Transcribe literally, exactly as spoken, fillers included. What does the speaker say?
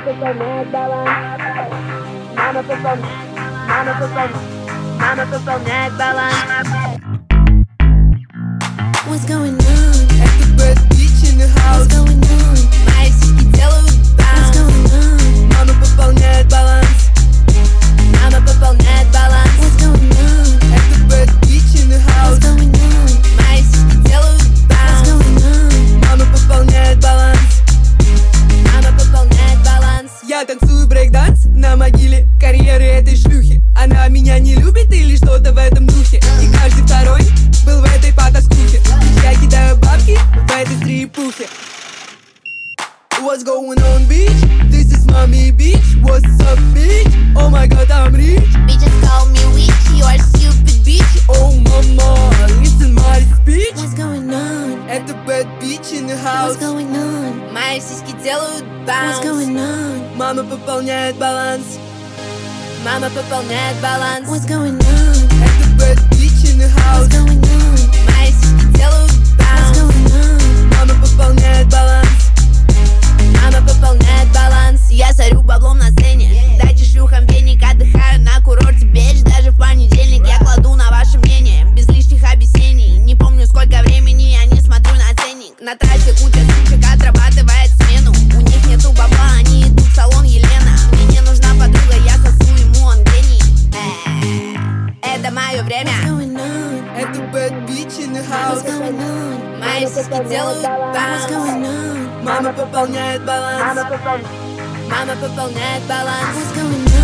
пополняет баланс. Мама пополняет, мама пополняет, мама пополняет баланс. What's going on? Это bad bitch in the house. What's going on? Мои сиськи делают What's bounce. going on? Мама пополняет баланс. Mama пополняет баланс. What's going on? Это bad bitch in the house. What's going on? Мои сиськи делают What's bounce. going on? Мама пополняет баланс. Mama пополняет баланс. Я танцую брейк-данс на могиле карьеры этой шлюхи. Она меня не любит или что-то в этом духе. И каждый второй был в этой потаскухе. Я кидаю бабки в этой стрипухе. What's going on, bitch? This is mommy, bitch. What's up, bitch? Oh my god, I'm rich. Bitches call me witch, you are stupid bitch. Oh mama, listen my speech. What's going on? Это bad bitch in the house. What's going on? Мои сиськи делают What's bounce. going on? Мама пополняет баланс. Мама пополняет баланс. What's going on? Это bad bitch in the house. What's going on? Мои сиськи делают What's bounce. going on? Мама пополняет баланс. Мама пополняет баланс. Я сорю баблом на сцене. Дайте шлюхам веник, отдыхаю на курорте Бельч. Даже в понедельник я кладу на ваше мнение без лишних объяснений. Не помню сколько времени, я не смотрю на ценник. На трассе куча сучек отрабатывает смену. У них нету бабла, они идут в салон Елена. Мне не нужна подруга, я сосу ему, он гений. Э, Это мое время. Это bad bitch in the house. Мои сиськи делают bounce. Мама пополняет баланс. Мама пополняет. Мама пополняет баланс.